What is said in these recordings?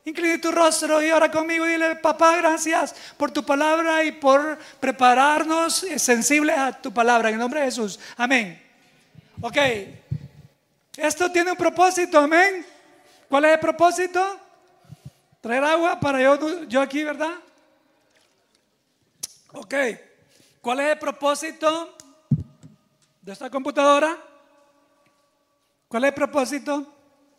Inclina tu rostro y ora conmigo y dile: papá, gracias por tu palabra y por prepararnos sensibles a tu palabra. En el nombre de Jesús. Amén. Ok. Esto tiene un propósito. Amén. ¿Cuál es el propósito? Traer agua para yo aquí, ¿verdad? Ok. ¿Cuál es el propósito de esta computadora? ¿Cuál es el propósito?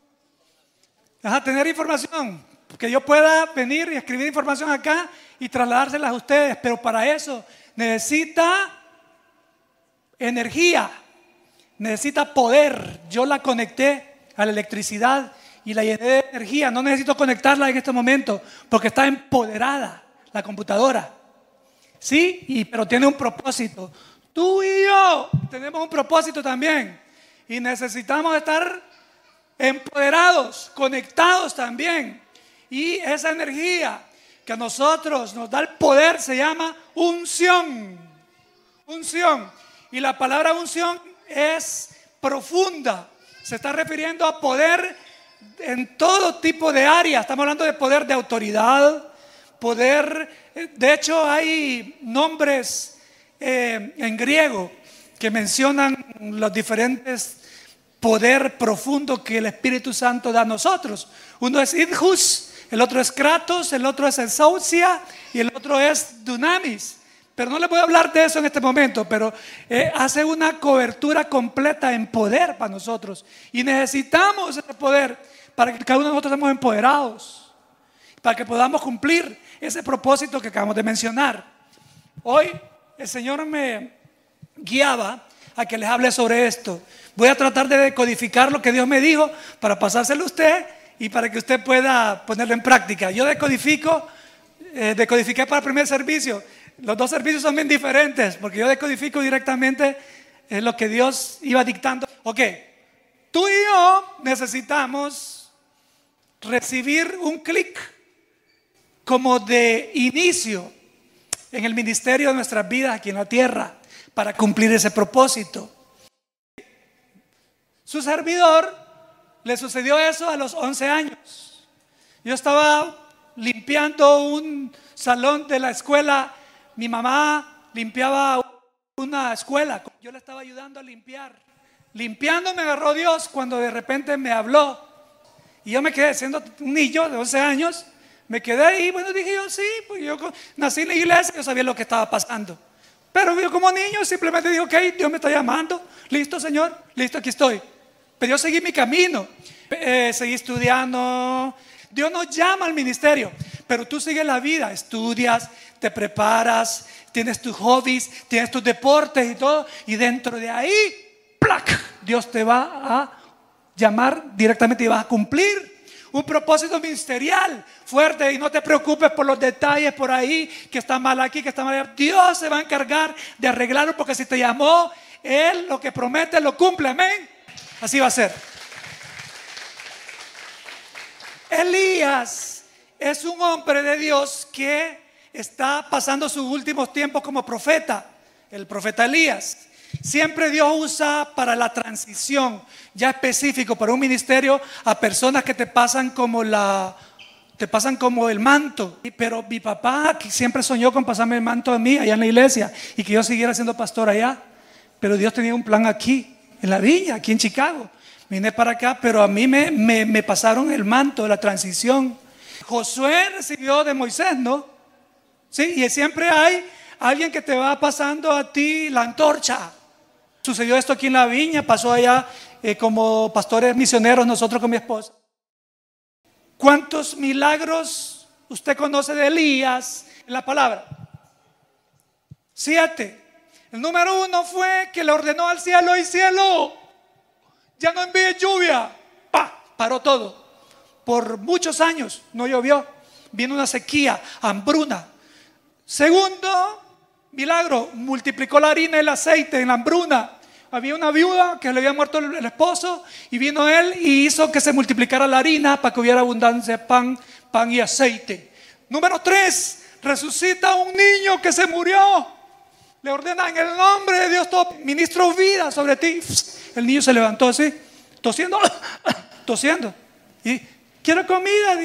Tener información, que yo pueda venir y escribir información acá y trasladárselas a ustedes, pero para eso necesita energía, necesita poder. Yo la conecté a la electricidad y la llené de energía. No necesito conectarla en este momento porque está empoderada la computadora. Sí, pero tiene un propósito. Tú y yo tenemos un propósito también y necesitamos estar empoderados, conectados también. Y esa energía que a nosotros nos da el poder se llama unción. Unción. Y la palabra unción es profunda. Se está refiriendo a poder en todo tipo de áreas. Estamos hablando de poder de autoridad, poder. De hecho, hay nombres en griego que mencionan los diferentes poder profundo que el Espíritu Santo da a nosotros. Uno es Idhus, el otro es Kratos, el otro es Exousia y el otro es Dunamis. Pero no les voy a hablar de eso en este momento, pero hace una cobertura completa en poder para nosotros. Y necesitamos ese poder para que cada uno de nosotros estemos empoderados, para que podamos cumplir ese propósito que acabamos de mencionar. Hoy el Señor me guiaba a que les hable sobre esto. Voy a tratar de decodificar lo que Dios me dijo para pasárselo a usted y para que usted pueda ponerlo en práctica. Yo decodifiqué para el primer servicio. Los dos servicios son bien diferentes porque yo decodifico directamente lo que Dios iba dictando. Ok, tú y yo necesitamos recibir un clic como de inicio en el ministerio de nuestras vidas aquí en la tierra para cumplir ese propósito. Su servidor le sucedió eso a los 11 años. Yo estaba limpiando un salón de la escuela. Mi mamá limpiaba una escuela. Yo le estaba ayudando a limpiar. Limpiando me agarró Dios cuando de repente me habló. Y yo me quedé siendo un niño de 11 años. Me quedé ahí. Bueno, dije yo, sí, pues yo nací en la iglesia. Yo sabía lo que estaba pasando. Pero yo como niño simplemente dije: ok, Dios me está llamando. Listo, Señor, listo, aquí estoy. Pero yo seguí mi camino, seguí estudiando. Dios nos llama al ministerio, pero tú sigues la vida, estudias, te preparas, tienes tus hobbies, tienes tus deportes y todo. Y dentro de ahí, ¡plac!, Dios te va a llamar directamente y vas a cumplir un propósito ministerial fuerte. Y no te preocupes por los detalles por ahí, que está mal aquí, que está mal allá. Dios se va a encargar de arreglarlo, porque si te llamó, Él lo que promete lo cumple. Amén. Así va a ser. Elías es un hombre de Dios que está pasando sus últimos tiempos como profeta. El profeta Elías. Siempre Dios usa para la transición ya específico para un ministerio a personas que te pasan como el manto. Pero mi papá siempre soñó con pasarme el manto a mí allá en la iglesia y que yo siguiera siendo pastor allá. Pero Dios tenía un plan aquí en la viña, aquí en Chicago. Vine para acá, pero a mí me pasaron el manto de la transición. Josué recibió de Moisés, ¿no? Sí, y siempre hay alguien que te va pasando a ti la antorcha. Sucedió esto aquí en la viña, pasó allá como pastores misioneros nosotros con mi esposa. ¿Cuántos milagros usted conoce de Elías en la palabra? 7. El número 1 fue que le ordenó al cielo: y cielo, ya no envíe lluvia. Paró todo. Por muchos años no llovió. Vino una sequía, hambruna. Segundo milagro, multiplicó la harina y el aceite en la hambruna. Había una viuda que le había muerto el esposo, y vino él y hizo que se multiplicara la harina para que hubiera abundancia de pan y aceite. Número 3, resucita a un niño que se murió. Le ordena: en el nombre de Dios todo, ministro vida sobre ti. El niño se levantó así, tosiendo, y quiero comida, dijo.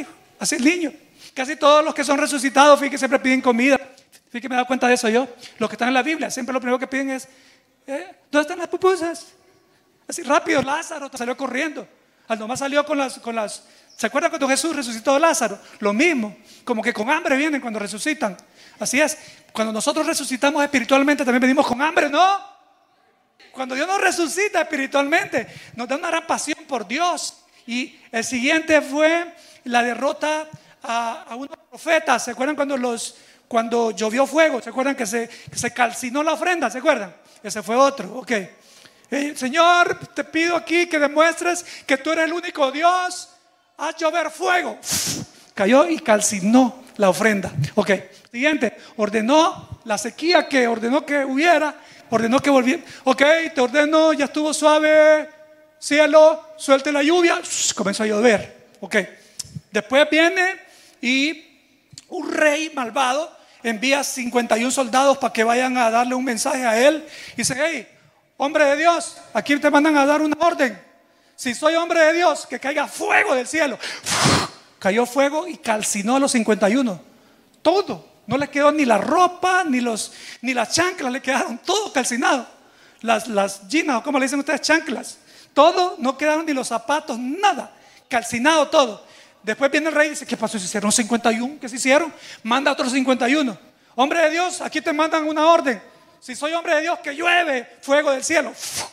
Así el niño. Casi todos los que son resucitados, fíjense, siempre piden comida. Fíjense, me he dado cuenta de eso yo. Los que están en la Biblia, siempre lo primero que piden es, ¿dónde están las pupusas? Así rápido, Lázaro salió corriendo. Al nomás salió con las. ¿Se acuerdan cuando Jesús resucitó a Lázaro? Lo mismo, como que con hambre vienen cuando resucitan. Así es, cuando nosotros resucitamos espiritualmente también venimos con hambre, ¿no? Cuando Dios nos resucita espiritualmente, nos da una gran pasión por Dios. Y el siguiente fue la derrota a unos profetas. ¿Se acuerdan cuando llovió fuego? ¿Se acuerdan que se calcinó la ofrenda? ¿Se acuerdan? Ese fue otro, ok. Señor, te pido aquí que demuestres que tú eres el único Dios. Haz llover fuego. Cayó y calcinó la ofrenda. Ok, siguiente. Ordenó la sequía que ordenó que hubiera. Ordenó que volviera. Ok, te ordeno, ya estuvo suave. Cielo, suelte la lluvia. Comenzó a llover. Ok. Después viene y un rey malvado envía 51 soldados para que vayan a darle un mensaje a él. Y dice, hey, hombre de Dios, aquí te mandan a dar una orden. Si soy hombre de Dios, que caiga fuego del cielo. Cayó fuego y calcinó a los 51. Todo. No les quedó ni la ropa, ni las chanclas, le quedaron todo calcinado. Las ginas, ¿cómo le dicen ustedes? Chanclas. Todo, no quedaron ni los zapatos, nada. Calcinado todo. Después viene el rey y dice, ¿qué pasó? ¿Se hicieron 51? ¿Qué se hicieron? Manda a otros 51. Hombre de Dios, aquí te mandan una orden. Si soy hombre de Dios, que llueve fuego del cielo.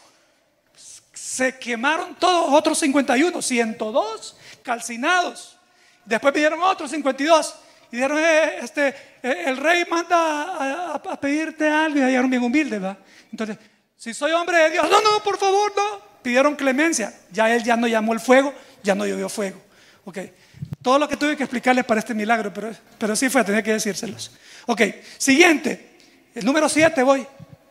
Se quemaron todos otros 51, 102 calcinados. Después vinieron otros 52 y dijeron, el rey manda a pedirte algo. Y dijeron bien humilde, ¿va? Entonces, si soy hombre de Dios, no, por favor, no. Pidieron clemencia. Ya él ya no llamó el fuego, ya no llovió fuego. Ok, todo lo que tuve que explicarles para este milagro, pero sí fue, tenía que decírselos. Ok, siguiente, el número 7 voy.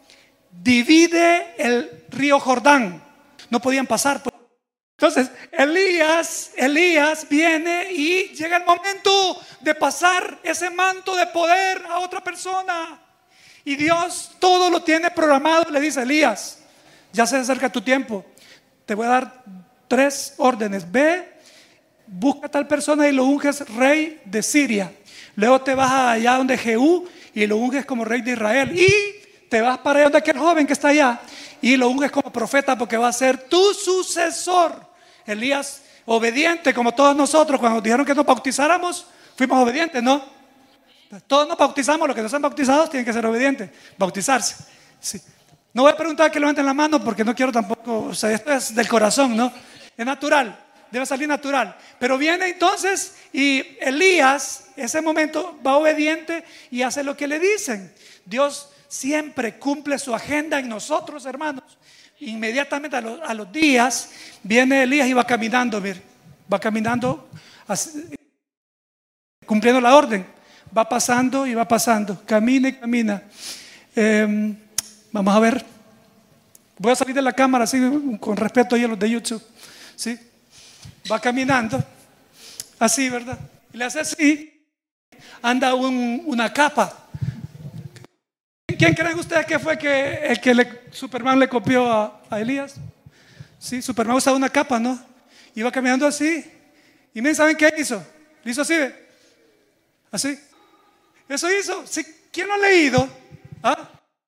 Divide el río Jordán. No podían pasar. Entonces, Elías viene y llega el momento de pasar ese manto de poder a otra persona. Y Dios todo lo tiene programado. Le dice, Elías, ya se acerca tu tiempo. Te voy a dar 3 órdenes. Ve, busca a tal persona y lo unges rey de Siria. Luego te vas allá donde Jehú y lo unges como rey de Israel. Y te vas para allá donde aquel joven que está allá y lo unges como profeta porque va a ser tu sucesor. Elías, obediente como todos nosotros. Cuando dijeron que nos bautizáramos, fuimos obedientes, ¿no? Todos nos bautizamos, los que no sean bautizados tienen que ser obedientes, bautizarse. Sí. No voy a preguntar que levanten la mano porque no quiero tampoco, o sea, esto es del corazón, ¿no? Es natural, debe salir natural. Pero viene entonces y Elías, ese momento, va obediente y hace lo que le dicen. Dios siempre cumple su agenda en nosotros, hermanos. Inmediatamente a los días viene Elías y va caminando, mire, va caminando así, cumpliendo la orden. Va pasando y va pasando, camina y camina. Vamos a ver. Voy a salir de la cámara así con respeto a los de YouTube. ¿Sí? Va caminando así, ¿verdad? Y le hace así. Anda una capa. ¿Quién creen ustedes que fue Superman le copió a Elías? Sí, Superman usaba una capa, ¿no? Iba caminando así. Y miren, ¿saben qué hizo? Le hizo así, ¿ve? Así. Eso hizo. ¿Sí? ¿Quién lo ha leído? ¿Ah?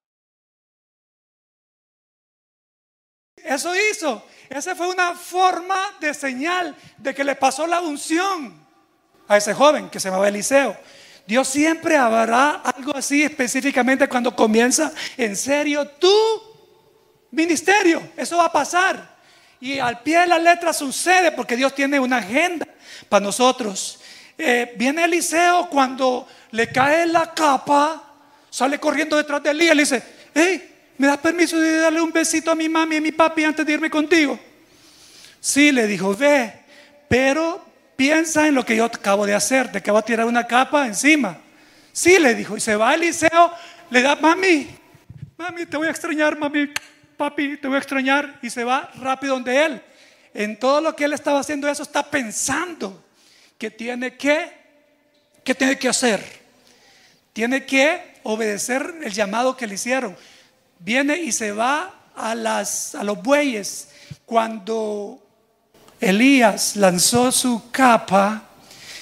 Eso hizo. Esa fue una forma de señal de que le pasó la unción a ese joven que se llamaba Eliseo. Dios siempre hará algo así específicamente cuando comienza en serio tu ministerio. Eso va a pasar. Y al pie de la letra sucede porque Dios tiene una agenda para nosotros. Viene Eliseo cuando le cae la capa, sale corriendo detrás de Elías y le dice, hey, ¿me das permiso de darle un besito a mi mami y a mi papi antes de irme contigo? Sí, le dijo, ve, pero piensa en lo que yo acabo de hacer, te acabo de tirar una capa encima. Sí, le dijo, y se va Eliseo, le da, mami, te voy a extrañar, mami, papi, te voy a extrañar, y se va rápido donde él. En todo lo que él estaba haciendo eso, está pensando que tiene que hacer. Tiene que obedecer el llamado que le hicieron. Viene y se va a los bueyes. Cuando Elías lanzó su capa,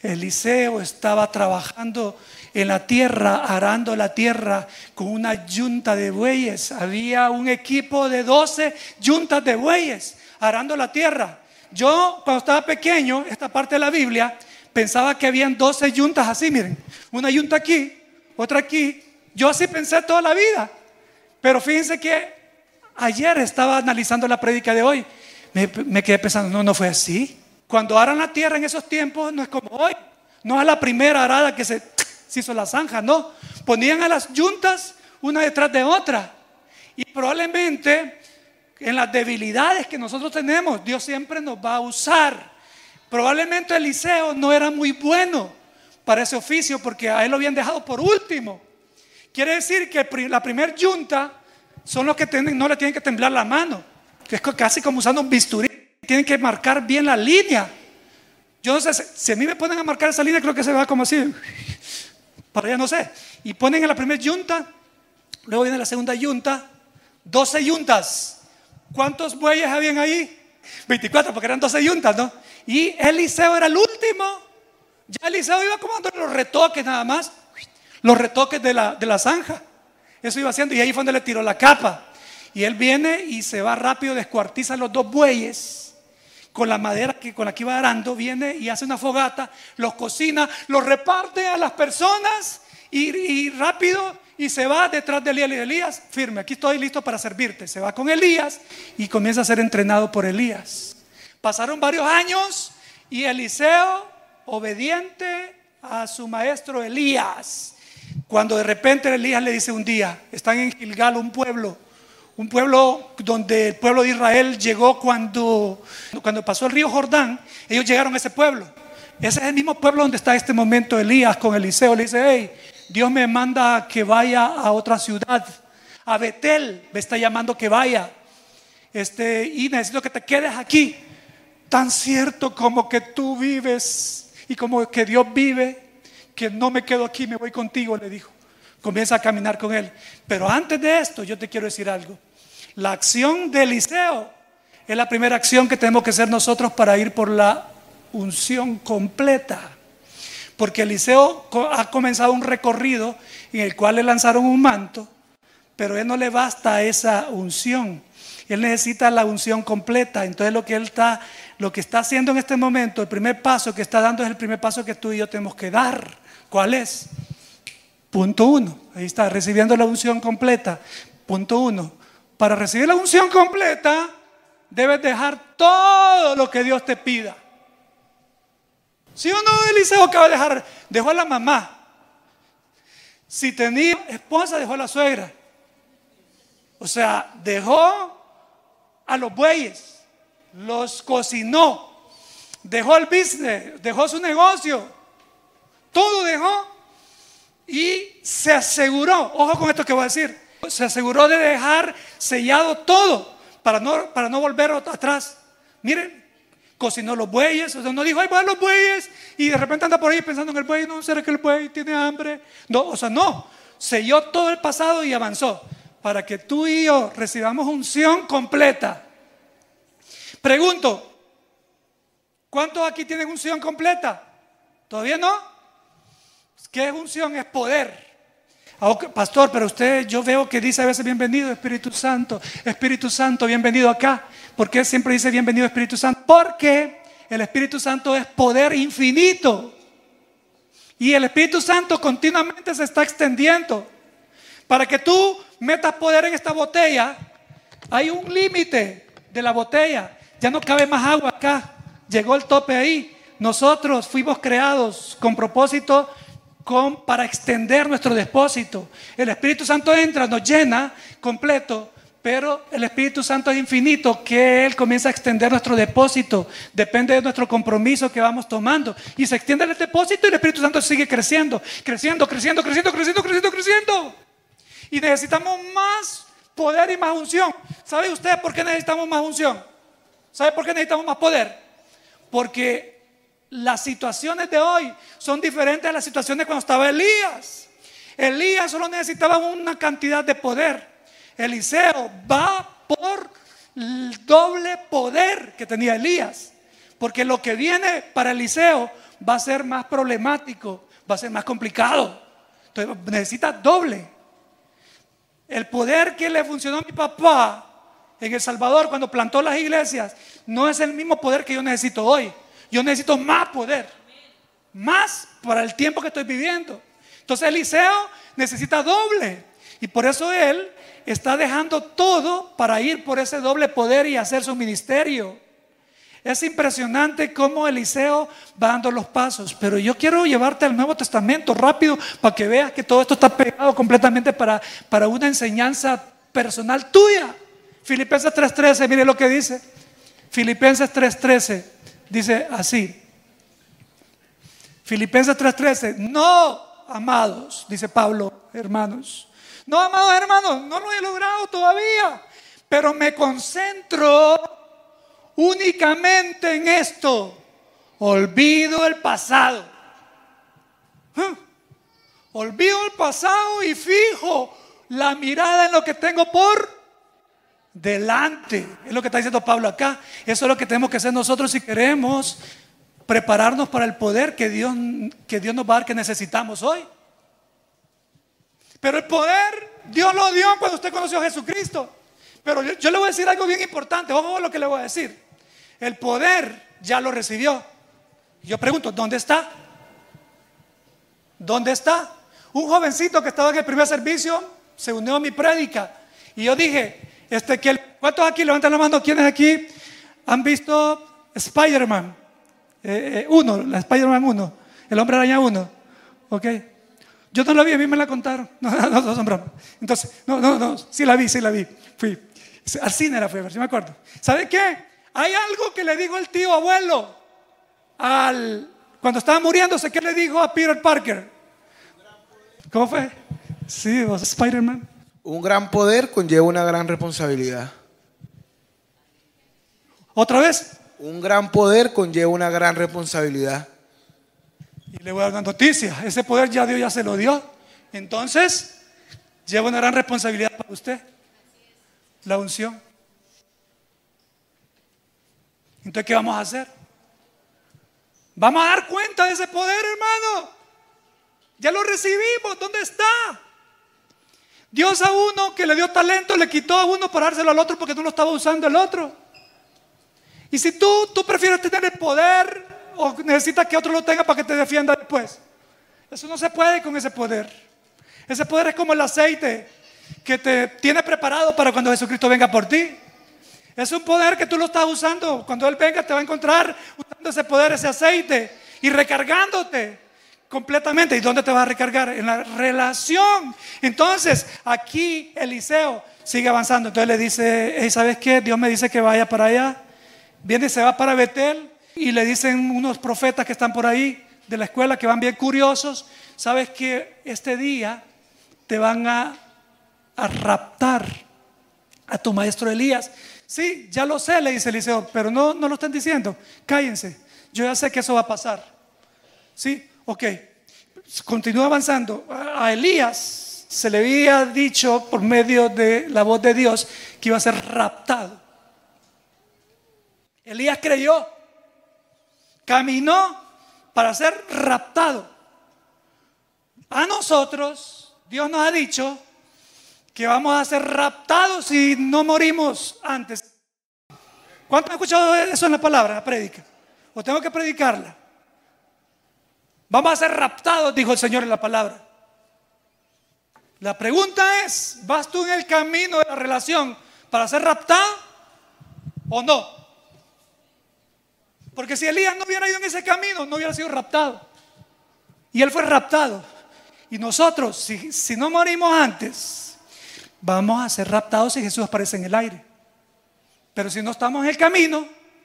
Eliseo estaba trabajando en la tierra, arando la tierra con una yunta de bueyes. Había un equipo de 12 yuntas de bueyes arando la tierra. Yo, cuando estaba pequeño, esta parte de la Biblia, pensaba que habían 12 yuntas así, miren, una yunta aquí, otra aquí. Yo así pensé toda la vida. Pero fíjense que ayer estaba analizando la prédica de hoy. Me quedé pensando, no fue así. Cuando aran la tierra en esos tiempos no es como hoy. No es la primera arada que se hizo la zanja, no. Ponían a las yuntas una detrás de otra. Y probablemente en las debilidades que nosotros tenemos, Dios siempre nos va a usar. Probablemente Eliseo no era muy bueno para ese oficio porque a él lo habían dejado por último. Quiere decir que la primer yunta son los que no le tienen que temblar la mano, que es casi como usando un bisturí. Tienen que marcar bien la línea. Yo no sé, si a mí me ponen a marcar esa línea, creo que se va como así, para allá no sé. Y ponen en la primera yunta, luego viene la segunda yunta, 12 yuntas. ¿Cuántos bueyes habían ahí? 24, porque eran 12 yuntas, ¿no? Y Eliseo era el último. Ya Eliseo iba como dando los retoques nada más, los retoques de la zanja. Eso iba haciendo, y ahí fue donde le tiró la capa. Y él viene y se va rápido, descuartiza los 2 bueyes con la madera con la que iba arando. Viene y hace una fogata, los cocina, los reparte a las personas y rápido, y se va detrás de Elías. Elías, firme, aquí estoy listo para servirte. Se va con Elías y comienza a ser entrenado por Elías. Pasaron varios años y Eliseo, obediente a su maestro Elías, cuando de repente Elías le dice un día, están en Gilgal, un pueblo donde el pueblo de Israel llegó cuando pasó el río Jordán. Ellos llegaron a ese pueblo. Ese es el mismo pueblo donde está en este momento Elías con Eliseo. Le dice, hey, Dios me manda que vaya a otra ciudad, a Betel, me está llamando que vaya, y necesito que te quedes aquí. Tan cierto como que tú vives y como que Dios vive, que no me quedo aquí, me voy contigo, le dijo. Comienza a caminar con él. Pero antes de esto yo te quiero decir algo. La acción de Eliseo es la primera acción que tenemos que hacer nosotros para ir por la unción completa. Porque Eliseo ha comenzado un recorrido en el cual le lanzaron un manto, pero a él no le basta esa unción. Él necesita la unción completa. Entonces lo que está haciendo en este momento, el primer paso que está dando es el primer paso que tú y yo tenemos que dar. ¿Cuál es? Punto 1, ahí está, recibiendo la unción completa. Punto 1, para recibir la unción completa debes dejar todo lo que Dios te pida. ¿Sí o no? Eliseo acaba de dejó a la mamá. Si tenía esposa, dejó a la suegra. O sea, dejó a los bueyes, los cocinó, dejó el business, dejó su negocio, todo dejó. Y se aseguró, ojo con esto que voy a decir, se aseguró de dejar sellado todo para no volver atrás. Miren, cocinó los bueyes, o sea, no dijo, ay, voy a los bueyes, y de repente anda por ahí pensando en el buey, no, ¿será que el buey tiene hambre? No, o sea, no, selló todo el pasado y avanzó para que tú y yo recibamos unción completa. Pregunto, ¿cuántos aquí tienen unción completa? ¿Todavía no? ¿Qué es unción? Es poder. Pastor, pero usted, yo veo que dice a veces bienvenido Espíritu Santo, bienvenido acá. ¿Por qué siempre dice bienvenido Espíritu Santo? Porque el Espíritu Santo es poder infinito. Y el Espíritu Santo continuamente se está extendiendo. Para que tú metas poder en esta botella, hay un límite de la botella. Ya no cabe más agua acá. Llegó el tope ahí. Nosotros fuimos creados con propósito para extender nuestro depósito. El Espíritu Santo entra, nos llena completo, pero el Espíritu Santo es infinito, que Él comienza a extender nuestro depósito. Depende de nuestro compromiso que vamos tomando, y se extiende el depósito y el Espíritu Santo sigue creciendo. Y necesitamos más poder y más unción. ¿Sabe usted por qué necesitamos más unción? ¿Sabe por qué necesitamos más poder? Porque las situaciones de hoy son diferentes a las situaciones cuando estaba Elías. Elías solo necesitaba una cantidad de poder. Eliseo va por el doble poder que tenía Elías. Porque lo que viene para Eliseo va a ser más problemático, va a ser más complicado. Entonces necesita doble. El poder que le funcionó a mi papá en El Salvador cuando plantó las iglesias no es el mismo poder que yo necesito hoy. Yo necesito más poder, más para el tiempo que estoy viviendo. Entonces Eliseo necesita doble, y por eso él está dejando todo para ir por ese doble poder y hacer su ministerio. Es impresionante cómo Eliseo va dando los pasos. Pero yo quiero llevarte al Nuevo Testamento rápido para que veas que todo esto está pegado completamente para una enseñanza personal tuya. Filipenses 3:13, mire lo que dice. Filipenses 3:13 dice así. Filipenses 3:13: no, amados, dice Pablo, hermanos. No, amados hermanos, no lo he logrado todavía, pero me concentro únicamente en esto. Olvido el pasado. Olvido el pasado y fijo la mirada en lo que tengo por delante. Es lo que está diciendo Pablo acá. Eso es lo que tenemos que hacer nosotros si queremos prepararnos para el poder que Dios nos va a dar, que necesitamos hoy. Pero el poder Dios lo dio cuando usted conoció a Jesucristo. Pero yo le voy a decir algo bien importante. Ojo a lo que le voy a decir. El poder ya lo recibió. Yo pregunto, ¿dónde está? ¿Dónde está? Un jovencito que estaba en el primer servicio se unió a mi prédica. Y yo dije, ¿cuántos aquí, levantan la mano, quiénes aquí han visto Spider-Man? La Spider-Man 1, el Hombre Araña 1. ¿Ok? Yo no la vi, a mí me la contaron. No, son bromas. Entonces, no, sí la vi. Fui al cine, la fui a ver, si me acuerdo. ¿Sabe qué? Hay algo que le dijo el tío abuelo cuando estaba muriéndose. ¿Qué le dijo a Peter Parker? ¿Cómo fue? Sí, vos, Spider-Man. Un gran poder conlleva una gran responsabilidad. ¿Otra vez? Un gran poder conlleva una gran responsabilidad. Y le voy a dar una noticia. Ese poder ya Dios ya se lo dio. Entonces, lleva una gran responsabilidad para usted. La unción. Entonces, ¿qué vamos a hacer? Vamos a dar cuenta de ese poder, hermano. Ya lo recibimos. ¿Dónde está? Dios a uno que le dio talento le quitó a uno para dárselo al otro porque no lo estaba usando el otro. Y si tú prefieres tener el poder o necesitas que otro lo tenga para que te defienda después, eso no se puede con ese poder. Ese poder es como el aceite que te tiene preparado para cuando Jesucristo venga por ti. Es un poder que tú lo estás usando. Cuando Él venga te va a encontrar usando ese poder, ese aceite, y recargándote completamente. ¿Y dónde te vas a recargar? En la relación. Entonces aquí Eliseo sigue avanzando. Entonces le dice, hey, ¿sabes qué? Dios me dice que vaya para allá. Viene y se va para Betel, y le dicen unos profetas que están por ahí de la escuela, que van bien curiosos: ¿sabes que este día te van a raptar a tu maestro Elías? Sí, ya lo sé, le dice Eliseo, pero no lo están diciendo. Cállense, yo ya sé que eso va a pasar. Sí, ok. Continúa avanzando. A Elías se le había dicho por medio de la voz de Dios que iba a ser raptado. Elías creyó, caminó para ser raptado. A nosotros Dios nos ha dicho que vamos a ser raptados si no morimos antes. ¿Cuántos han escuchado eso en la palabra, en la prédica? ¿O tengo que predicarla? Vamos a ser raptados, dijo el Señor en la palabra. La pregunta es, ¿vas tú en el camino de la relación para ser raptado o no? Porque si Elías no hubiera ido en ese camino, no hubiera sido raptado. Y él fue raptado. Y nosotros, si no morimos antes, vamos a ser raptados si Jesús aparece en el aire. Pero si no estamos en el camino,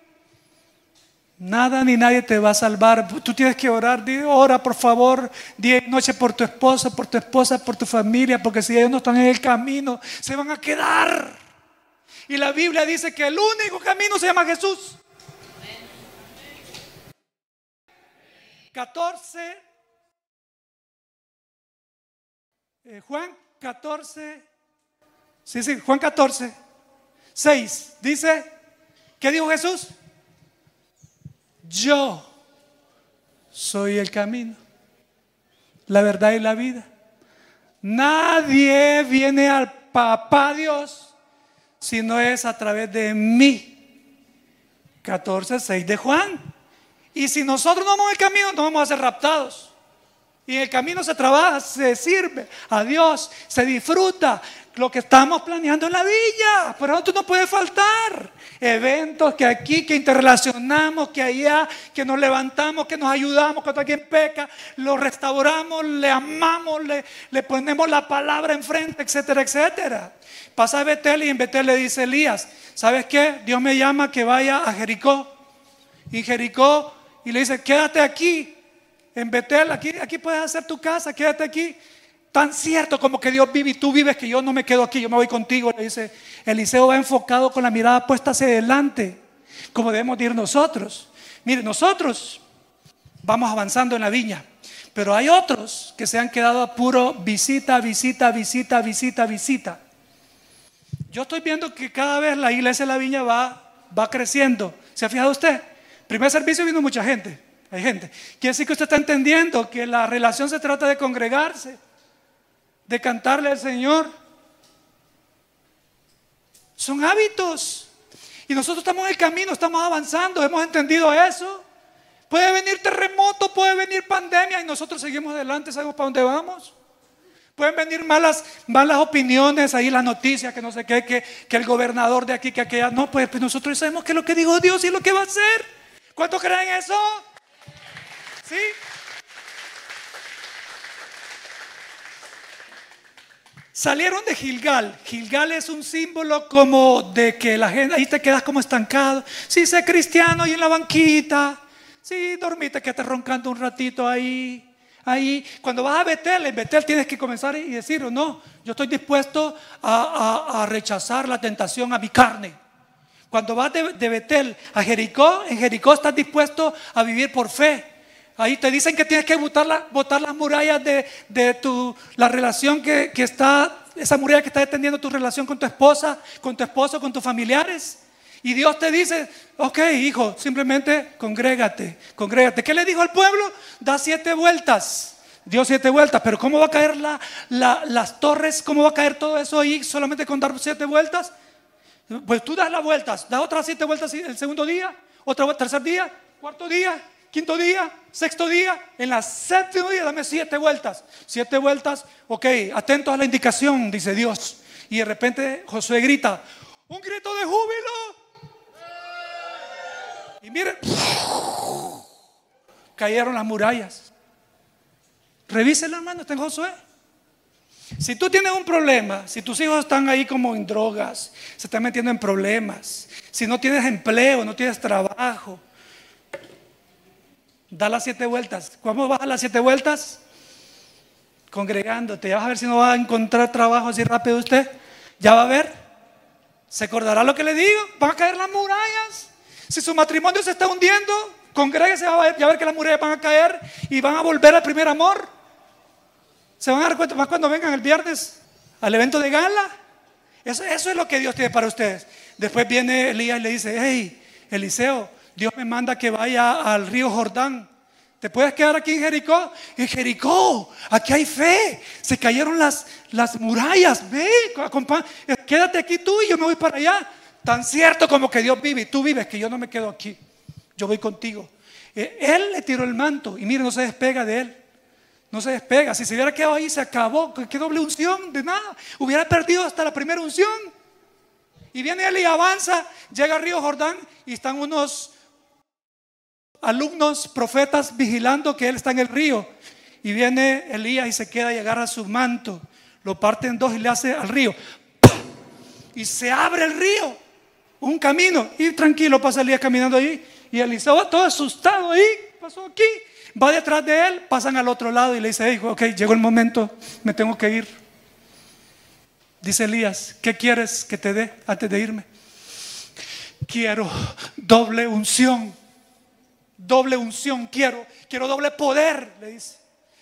nada ni nadie te va a salvar. Tú tienes que orar. Ora, por favor, día y noche por tu esposa, por tu familia, porque si ellos no están en el camino, se van a quedar. Y la Biblia dice que el único camino se llama Jesús. 14, Juan 14, Juan 14, 6, dice, ¿qué dijo Jesús? Yo soy el camino, la verdad y la vida. Nadie viene al Papá Dios si no es a través de mí. 14:6 de Juan. Y si nosotros no vamos en el camino, no vamos a ser raptados. Y en el camino se trabaja, se sirve a Dios, se disfruta lo que estamos planeando en la villa. Por eso tú no puedes faltar. Eventos que aquí, que interrelacionamos, que allá, que nos levantamos, que nos ayudamos cuando alguien peca, lo restauramos, le amamos, le ponemos la palabra enfrente, etcétera, etcétera. Pasa a Betel y en Betel le dice Elías, ¿sabes qué? Dios me llama que vaya a Jericó. Y Jericó, y le dice, quédate aquí. En Betel, aquí puedes hacer tu casa, quédate aquí. Tan cierto como que Dios vive y tú vives, que yo no me quedo aquí, yo me voy contigo. Le dice, Eliseo va enfocado con la mirada puesta hacia adelante, como debemos de ir nosotros. Mire, nosotros vamos avanzando en la viña, pero hay otros que se han quedado a puro visita, visita, visita, visita, visita. Yo estoy viendo que cada vez la iglesia de la viña va creciendo. ¿Se ha fijado usted? Primer servicio vino mucha gente. Hay gente. Quiere decir que usted está entendiendo que la relación se trata de congregarse, de cantarle al Señor. Son hábitos. Y nosotros estamos en el camino, estamos avanzando, hemos entendido eso. Puede venir terremoto, puede venir pandemia y nosotros seguimos adelante, sabemos para dónde vamos. Pueden venir malas opiniones, ahí las noticias, que no sé qué, que el gobernador de aquí, que aquella. No, pues nosotros sabemos que es lo que dijo Dios y es lo que va a hacer. ¿Cuántos creen eso? ¿Sí? Salieron de Gilgal. Gilgal es un símbolo como de que la gente, ahí te quedas como estancado. Sí, sé cristiano ahí en la banquita. Sí, dormite, que te roncando un ratito ahí. Cuando vas a Betel, en Betel tienes que comenzar y decir, no, yo estoy dispuesto a rechazar la tentación a mi carne. Cuando vas de Betel a Jericó, en Jericó estás dispuesto a vivir por fe. Ahí te dicen que tienes que botar las murallas de la relación que está, esa muralla que está deteniendo tu relación con tu esposa, con tu esposo, con tus familiares. Y Dios te dice, ok, hijo, simplemente congrégate. ¿Qué le dijo al pueblo? Da 7 vueltas. Dio 7 vueltas, pero ¿cómo va a caer las torres? ¿Cómo va a caer todo eso ahí solamente con dar 7 vueltas? Pues tú das las vueltas, das otras 7 vueltas el segundo día, tercer día, cuarto día, quinto día, sexto día. En la séptimo día dame 7 vueltas. 7 vueltas, ok, atentos a la indicación, dice Dios. Y de repente Josué grita, un grito de júbilo. Y miren, cayeron las murallas. Revíselo, hermano, está en Josué. Si tú tienes un problema, si tus hijos están ahí como en drogas, se están metiendo en problemas, si no tienes empleo, no tienes trabajo, da las 7 vueltas. ¿Cómo vas a las 7 vueltas? Congregándote. Ya vas a ver si no va a encontrar trabajo así rápido usted. Ya va a ver. ¿Se acordará lo que le digo? Van a caer las murallas. Si su matrimonio se está hundiendo, congréguese, ya va a ver que las murallas van a caer y van a volver al primer amor. Se van a dar cuenta más cuando vengan el viernes al evento de gala. Eso es lo que Dios tiene para ustedes. Después viene Elías y le dice, hey, Eliseo, Dios me manda que vaya al río Jordán. ¿Te puedes quedar aquí en Jericó? En Jericó, aquí hay fe. Se cayeron las murallas. Ve, quédate aquí tú y yo me voy para allá. Tan cierto como que Dios vive y tú vives, que yo no me quedo aquí. Yo voy contigo. Él le tiró el manto y mire, no se despega de él. No se despega. Si se hubiera quedado ahí, se acabó. ¿Qué doble unción? De nada. Hubiera perdido hasta la primera unción. Y viene él y avanza. Llega al río Jordán y están unos alumnos, profetas, vigilando que él está en el río. Y viene Elías y se queda y agarra su manto, lo parte en dos y le hace al río. ¡Pum! Y se abre el río, un camino. Y tranquilo pasa Elías caminando ahí. Y Eliseo todo asustado ahí, pasó aquí. Va detrás de él, pasan al otro lado y le dice, hey, ok, llegó el momento, me tengo que ir. Dice Elías, ¿qué quieres que te dé antes de irme? Quiero doble unción. Doble unción quiero doble poder, le dice.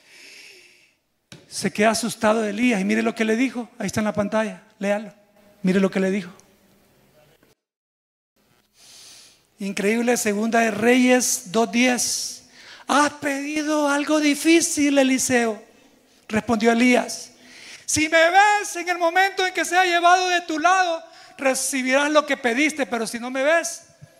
Se queda asustado de Elías y mire lo que le dijo. Ahí está en la pantalla, léalo. Mire lo que le dijo. Increíble, Segunda de Reyes 2:10. Has pedido algo difícil, Eliseo, respondió Elías. Si me ves en el momento en que sea llevado de tu lado, recibirás lo que pediste, pero si no me ves,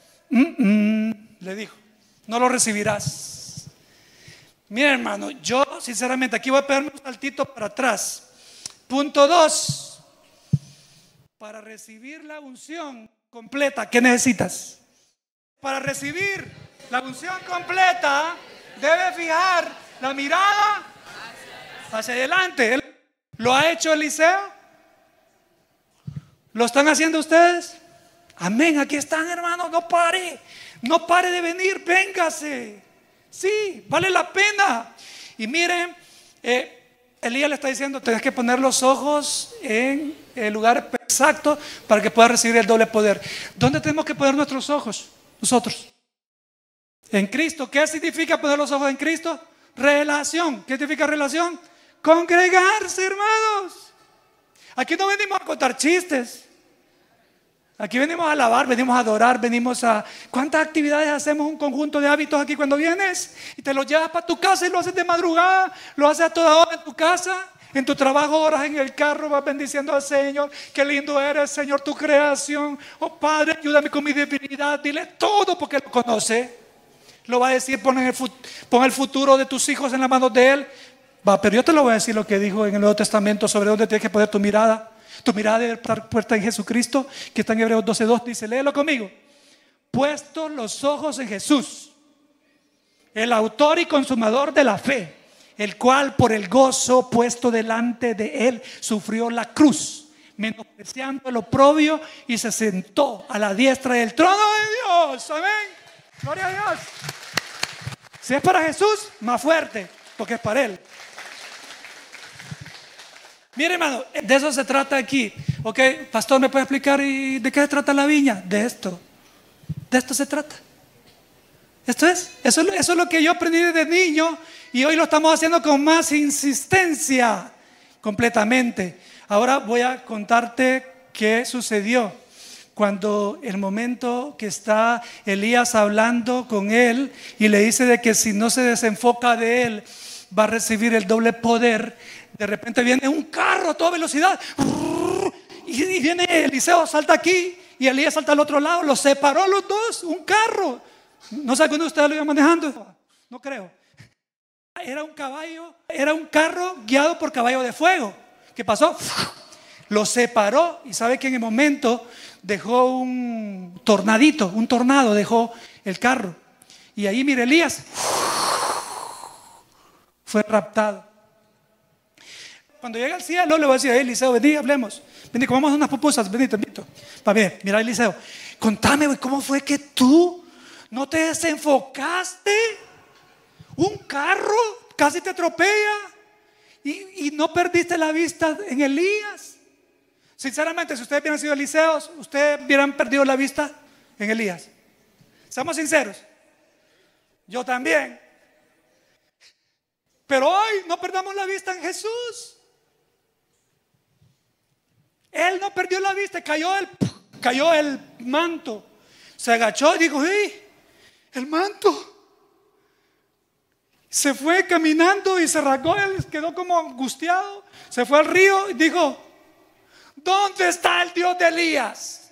le dijo, no lo recibirás. Mira, hermano, yo sinceramente aquí voy a pegarme un saltito para atrás. Punto 2. Para recibir la unción completa, ¿qué necesitas? Para recibir la unción completa, debes fijar la mirada hacia adelante. ¿Lo ha hecho Eliseo? ¿Lo están haciendo ustedes? Amén, aquí están, hermanos. No pare de venir, véngase. Sí, vale la pena. Y miren, Elías le está diciendo, tienes que poner los ojos en el lugar exacto para que puedas recibir el doble poder. ¿Dónde tenemos que poner nuestros ojos? Nosotros. En Cristo. ¿Qué significa poner los ojos en Cristo? Relación. ¿Qué significa relación? Congregarse, hermanos. Aquí no venimos a contar chistes. Aquí venimos a alabar, venimos a adorar, venimos a... ¿Cuántas actividades hacemos? Un conjunto de hábitos aquí cuando vienes y te los llevas para tu casa y lo haces de madrugada, lo haces a toda hora en tu casa, en tu trabajo, oras en el carro, vas bendiciendo al Señor. Qué lindo eres, Señor, tu creación. Oh Padre, ayúdame con mi debilidad. Dile todo porque lo conoce. Lo va a decir, pon el futuro de tus hijos en las manos de Él. Va, pero yo te lo voy a decir lo que dijo en el Nuevo Testamento sobre dónde tienes que poner tu mirada. Tu mirada debe estar puesta en Jesucristo, que está en Hebreos 12:2. Dice, léelo conmigo. Puestos los ojos en Jesús, el autor y consumador de la fe, el cual por el gozo puesto delante de él sufrió la cruz, menospreciando el oprobio, y se sentó a la diestra del trono de Dios. Amén. Gloria a Dios. Si es para Jesús, más fuerte, porque es para Él. Mire, hermano, de eso se trata aquí. Ok, pastor, ¿me puede explicar de qué se trata la viña? De esto se trata. Eso es lo que yo aprendí desde niño y hoy lo estamos haciendo con más insistencia, completamente. Ahora voy a contarte qué sucedió cuando el momento que está Elías hablando con él y le dice de que si no se desenfoca de él va a recibir el doble poder. De repente viene un carro a toda velocidad y viene Eliseo, salta aquí y Elías salta al otro lado. Los separó los dos, un carro. No sé, ¿alguno de ustedes lo iba manejando? No creo. Era un caballo, era un carro guiado por caballo de fuego. ¿Qué pasó? Lo separó y sabe que en el momento dejó un tornado dejó el carro. Y ahí mire, Elías fue raptado. Cuando llegue al cielo le voy a decir, Eliseo, vení, hablemos. Vení, comamos unas pupusas, vení, te invito. Va bien, mira, Eliseo, contame, ¿cómo fue que tú no te desenfocaste? Un carro casi te atropella y no perdiste la vista en Elías. Sinceramente, si ustedes hubieran sido Eliseos, ustedes hubieran perdido la vista en Elías. Seamos sinceros. Yo también. Pero hoy no perdamos la vista en Jesús. Él no perdió la vista, cayó el manto. Se agachó y dijo, el manto. Se fue caminando y se rasgó, él quedó como angustiado. Se fue al río y dijo, ¿dónde está el Dios de Elías?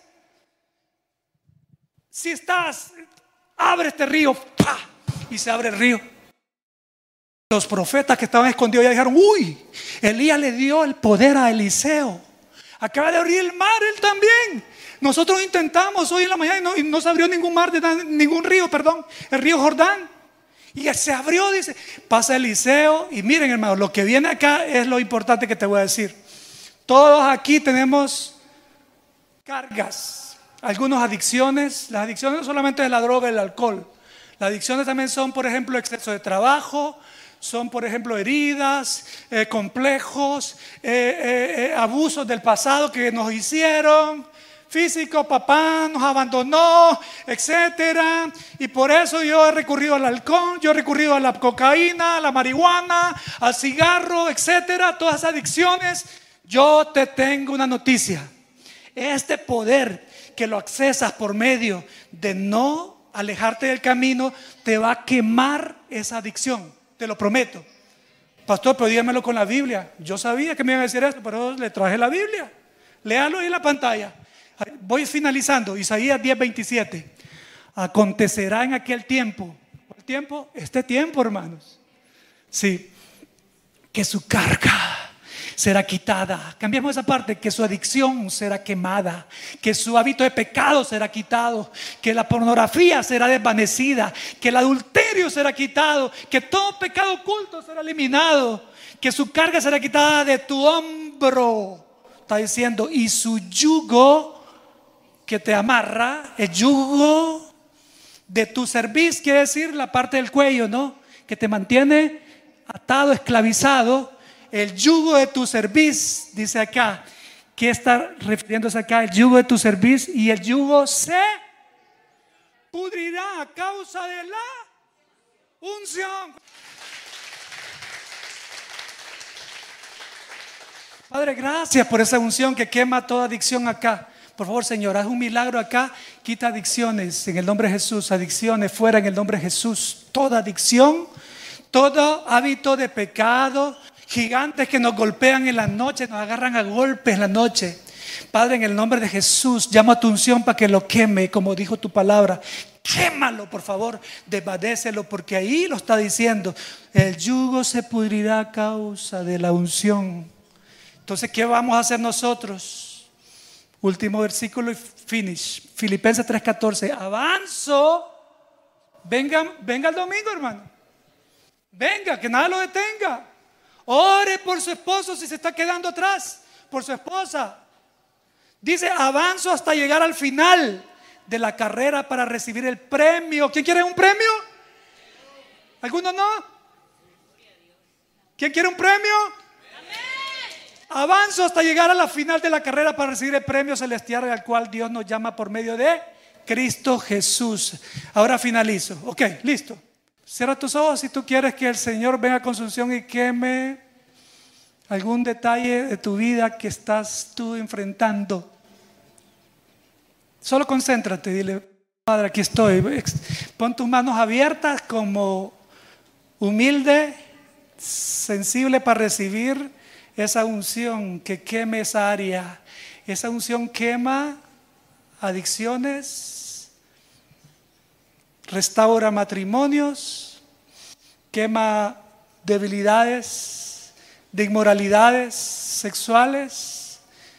Si estás, abre este río. ¡Pah! Y se abre el río. Los profetas que estaban escondidos ya dijeron, Elías le dio el poder a Eliseo. Acaba de abrir el mar él también. Nosotros intentamos hoy en la mañana y no se abrió ningún mar, ningún río, el río Jordán. Y se abrió, dice, pasa Eliseo. Y miren, hermanos, lo que viene acá es lo importante que te voy a decir. Todos aquí tenemos cargas, algunas adicciones. Las adicciones no solamente es la droga y el alcohol. Las adicciones también son, por ejemplo, exceso de trabajo. Son, por ejemplo, heridas, complejos, abusos del pasado que nos hicieron, físico, papá nos abandonó, etcétera. Y por eso yo he recurrido al alcohol, yo he recurrido a la cocaína, a la marihuana, al cigarro, etcétera. Todas esas adicciones. Yo te tengo una noticia. Este poder que lo accesas por medio de no alejarte del camino te va a quemar esa adicción, te lo prometo. Pastor, pero dígamelo con la Biblia. Yo sabía que me iban a decir esto, pero le traje la Biblia. Léalo ahí en la pantalla. Voy finalizando. Isaías 10:27. Acontecerá en aquel tiempo. ¿Cuál tiempo? Este tiempo, hermanos. Sí. Que su carga será quitada. Cambiamos esa parte. Que su adicción será quemada. Que su hábito de pecado será quitado. Que la pornografía será desvanecida. Que el adulterio será quitado. Que todo pecado oculto será eliminado. Que su carga será quitada de tu hombro. Está diciendo, y su yugo que te amarra, el yugo de tu cerviz, quiere decir la parte del cuello, ¿no? Que te mantiene atado, esclavizado. El yugo de tu cerviz, dice acá. ¿Qué está refiriéndose acá? El yugo de tu cerviz, y el yugo se pudrirá a causa de la unción. Padre, gracias por esa unción que quema toda adicción acá. Por favor, Señor, haz un milagro acá. Quita adicciones en el nombre de Jesús. Adicciones fuera en el nombre de Jesús. Toda adicción, todo hábito de pecado, gigantes que nos golpean en la noche, nos agarran a golpes en la noche. Padre, en el nombre de Jesús, llamo a tu unción para que lo queme, como dijo tu palabra. Quémalo, por favor, desvanécelo, porque ahí lo está diciendo. El yugo se pudrirá a causa de la unción. Entonces, ¿qué vamos a hacer nosotros? Último versículo y finish. Filipenses 3:14. Avanzo. Venga el domingo, hermano. Venga, que nada lo detenga. Ore por su esposo si se está quedando atrás. Por su esposa. Dice, avanzo hasta llegar al final de la carrera para recibir el premio. ¿Quién quiere un premio? ¿Alguno no? ¿Quién quiere un premio? Avanzo hasta llegar a la final de la carrera para recibir el premio celestial al cual Dios nos llama por medio de Cristo Jesús. Ahora finalizo. Ok, listo. Cierra tus ojos si tú quieres que el Señor venga con su unción y queme algún detalle de tu vida que estás tú enfrentando. Solo concéntrate, dile, Padre, aquí estoy. Pon tus manos abiertas como humilde, sensible para recibir esa unción que queme esa área. Esa unción quema adicciones, restaura matrimonios, quema debilidades de inmoralidades sexuales.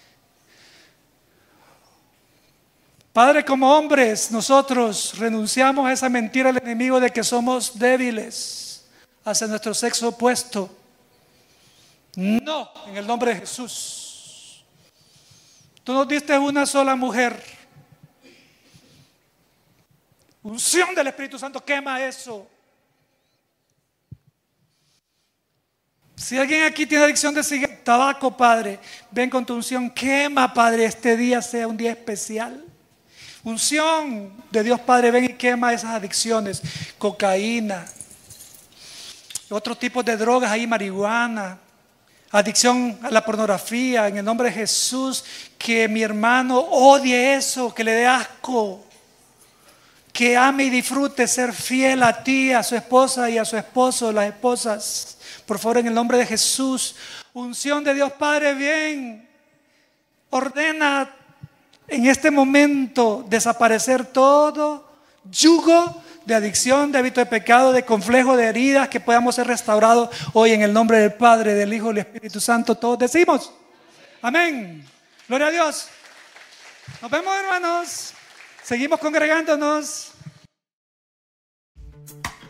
Padre, como hombres, nosotros renunciamos a esa mentira del enemigo de que somos débiles hacia nuestro sexo opuesto. No, en el nombre de Jesús. Tú nos diste una sola mujer. Unción del Espíritu Santo quema eso. Si alguien aquí tiene adicción de cigarro, tabaco, Padre, ven con tu unción, quema, Padre, este día sea un día especial. Unción de Dios, Padre, ven y quema esas adicciones. Cocaína, otros tipos de drogas ahí, marihuana, adicción a la pornografía, en el nombre de Jesús, que mi hermano odie eso, que le dé asco, que ame y disfrute ser fiel a ti, a su esposa y a su esposo, las esposas. Por favor, en el nombre de Jesús, unción de Dios Padre, bien, ordena en este momento desaparecer todo yugo de adicción, de hábito de pecado, de complejo, de heridas, que podamos ser restaurados hoy en el nombre del Padre, del Hijo y del Espíritu Santo. Todos decimos amén. Gloria a Dios. Nos vemos, hermanos. Seguimos congregándonos.